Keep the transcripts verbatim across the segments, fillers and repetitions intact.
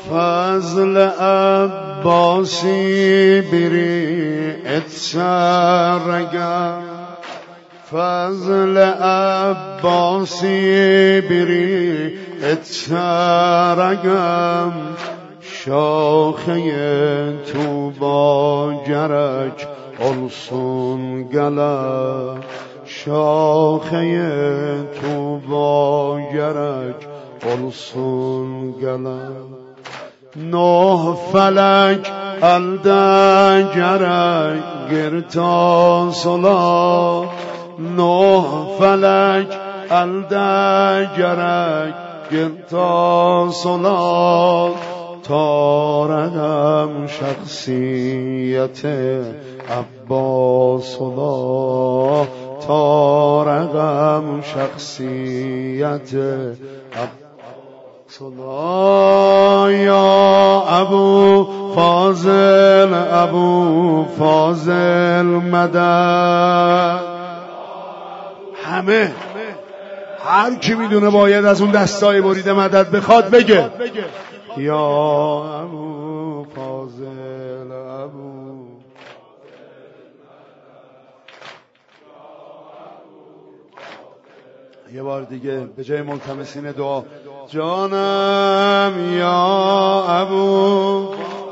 فضل عباسی بری اتسرگم فضل عباسی بری اتسرگم شاخه تو با گرک olsun gala şaxeye tuba gerek olsun gala noh felek elde gerek girta sola noh felek elde gerek girta sola تارم شخصیت عباس الله تارم شخصیت عباس الله یا ابو فاضل ابو فاضل مدد همه هر کی میدونه باید از اون دستای بریده مدد بخواد بگه یا ابو فاضل ابو یه بار دیگه به جای ملتمسین دعا جانم یا ابو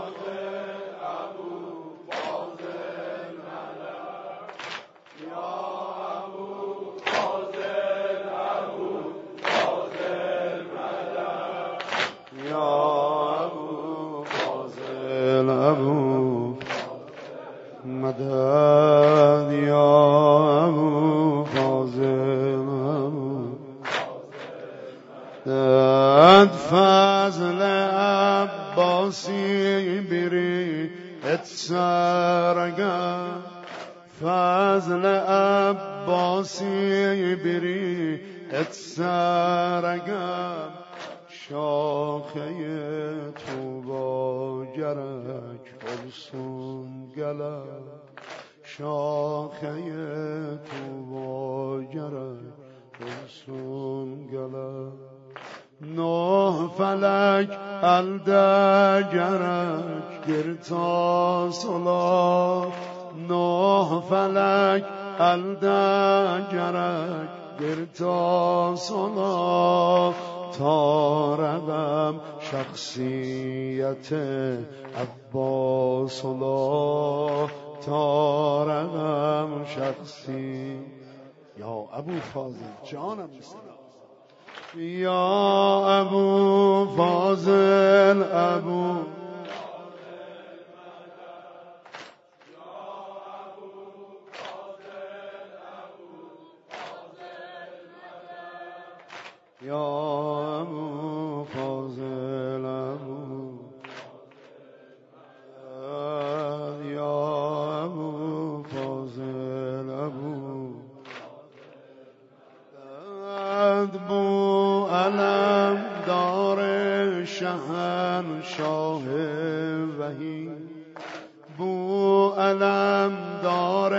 مدد یا ابو فاضل ابو دد فضل عباسی بری اتسرگم فضل عباسی بری اتسرگم شاخه تو با گرک olsun gala şaxeye tu با گرک olsun gala noh felek elde gerek girta sola noh felek elde gerek girta sola تارم شخصیت عباس الله تارم شخصی یا ابو فاضل جانم یا ابو فاضل ابو یا ابو فاضل ابو یا ابو فاضل ابو بو علم دار شهنشاه وحی بو علم دار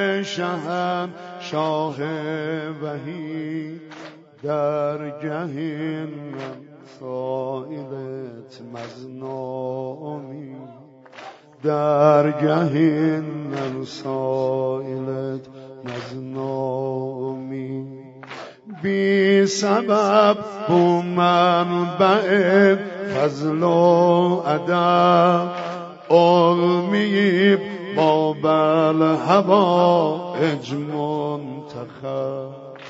شهنشاه وحی در جهنم سائلت مظنامی در جهنم سائلت مظنامی بی سبب بو منبع فضل و ادب علمی باب الهوائج منتخب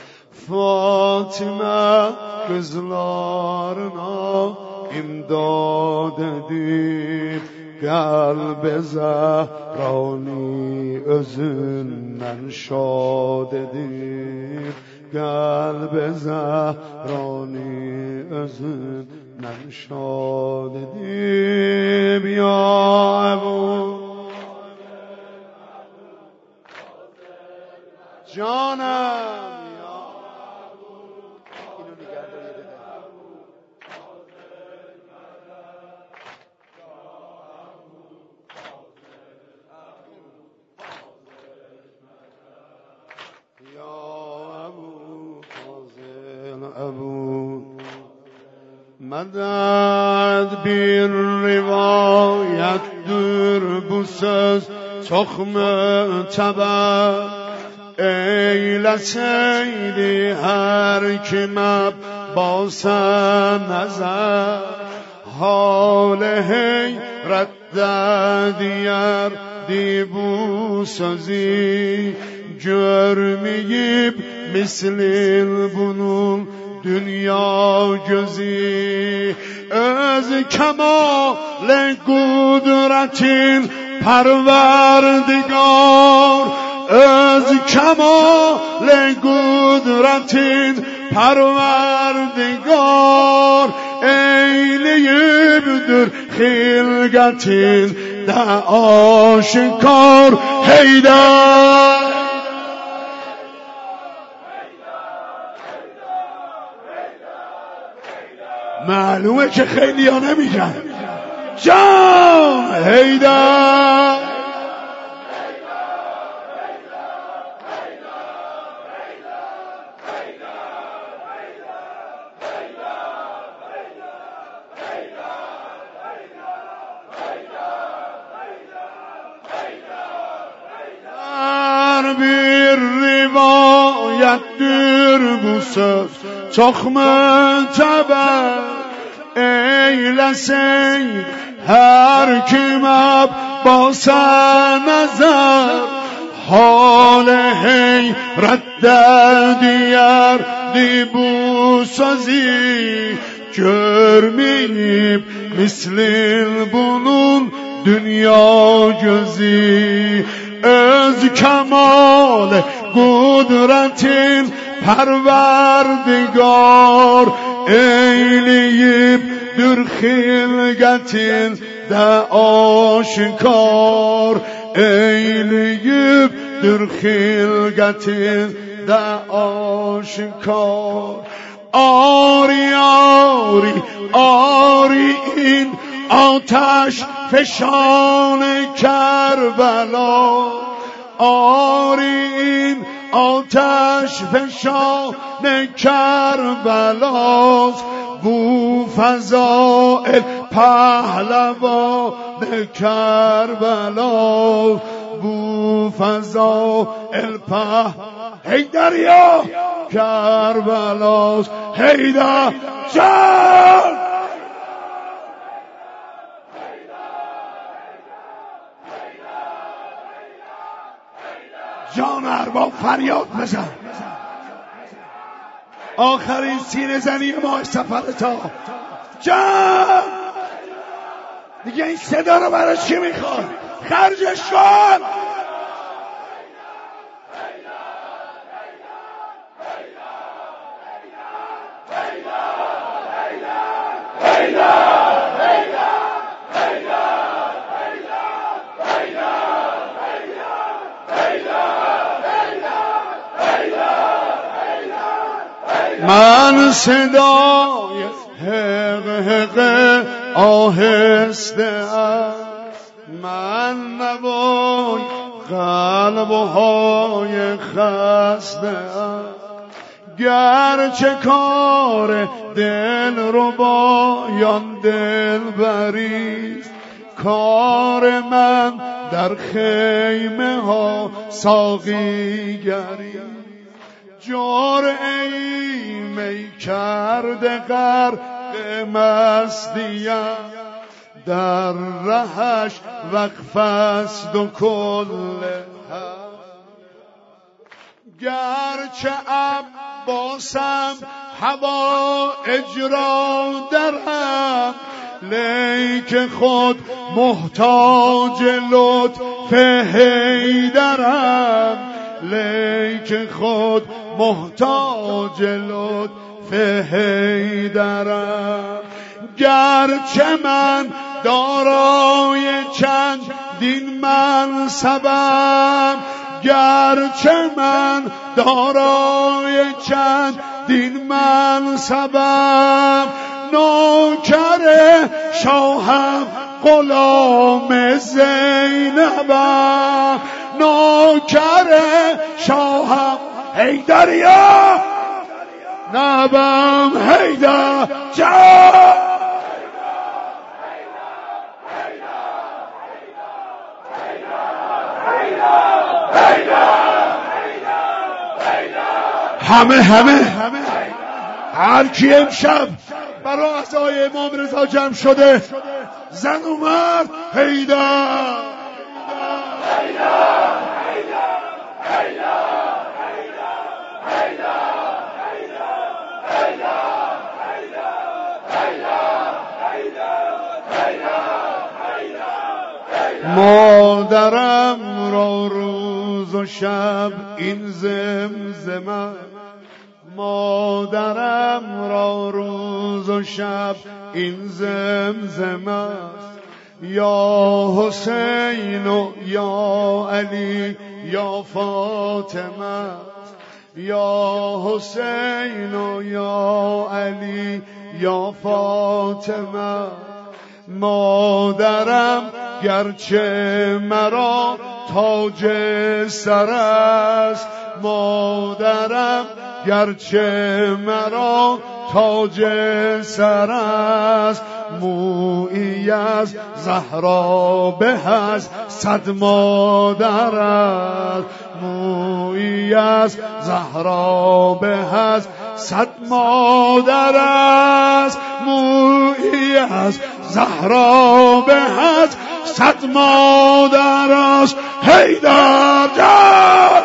Fatıma kızlarına imdad edip kalbe zahrani özünden şad edip kalbe zahrani özünden şad edip ya Ebu canım مدد بیر روایت دور bu söz çok müteber eyleşeydi her kim Abbas'a nazar hal heyret diyerdi bu sözü görmeyip mislil bunun dünya gözü öz kemal kudretin Parvardigar öz kemal kudretin Parvardigar eyleyibdir hilgetin de aşikar Heydar معلومه که خیلی ها نمیگن جان هیدر bir rivayettir bu söz çok müteber eylesin her kim Abbas'a nazar hal heyret diyerdi bu sözü görmeyip mislil bunun dünya gözü öz kemal kudretin Parvardigar eyleyip dür hilgetin de aşikar eyleyip dür hilgetin de aşikar ari ari ari in ateş feşan Kerbela ari in ateş feşan Kerbela bu فضائل پهلوان کربلا bu فضائل پهلوان هیدریا کربلاست هیدر جان جان ارباب فریاد بزن آخرین سینه زنی ما سفر تا جان دیگه این صدا رو برای چی میخواد خرجش کن من صدای حق حق آهسته من نوای قلب و های خسته گرچه کار دل رو بایان دل بریست کار من در خیمه ها ساقی گریست جرعه ای می کرده غرق مستیم در رهش وقف است و کل هم گرچه عباسم هوا اجرا درم لیک خود محتاج لطف حیدرم لیک خود محتاج لطف حیدرم گرچه من دارای چندین منصبم گرچه من دارای چندین منصبم نوکر شاهم غلام زینبم نوکر شاهم حیدریا نبم حیدر جان همه همه هر کی امشب برای عزای امام رضا جمع شده زن و مرد حیدر مادرم را روز و شب این زمزمه مادرم را روز و شب این زمزمه یا حسین و یا علی یا فاطمه یا حسین و یا علی یا فاطمه مادرم گرچه مرا تاج سر است مادرم گرچه مرا تاج سر است مویی از زهرا به از صد مادر است مویی از زهرا به از صد مادر است مویی از زهرا به از صد مادر است حیدر جان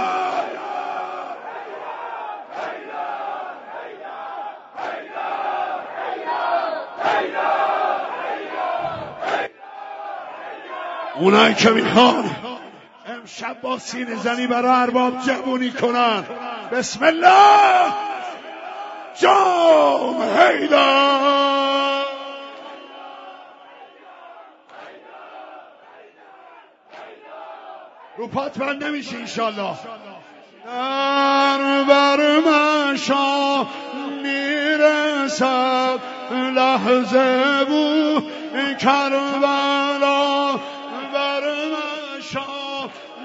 اونایی که میخوان امشب با سینه زنی برای ارباب جوونی کنن بسم الله جام حیدر رو پات بند نمیشه انشالله در بر مشا میرسد لحظه بو کربلا بر مشا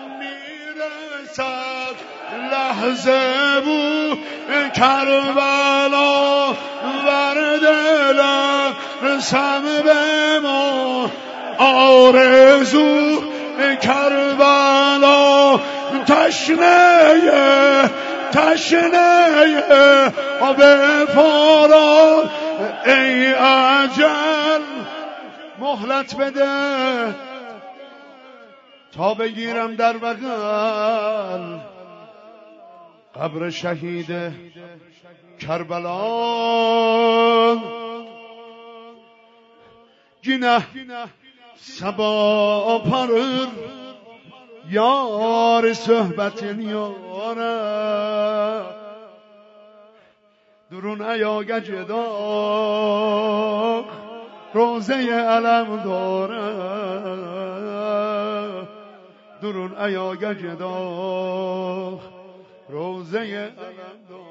میرسد لحظه بو کربلا بر دلم سم به ما آرزو کربلا تشنه تشنه آب فرات ای اجل مهلت بده تا بگیرم در بغل قبر شهید کربلا گینه سبا پرر یار صحبت یاره درون ایا گجدا روزه علم داره درون ایا گجدا روزه علم داره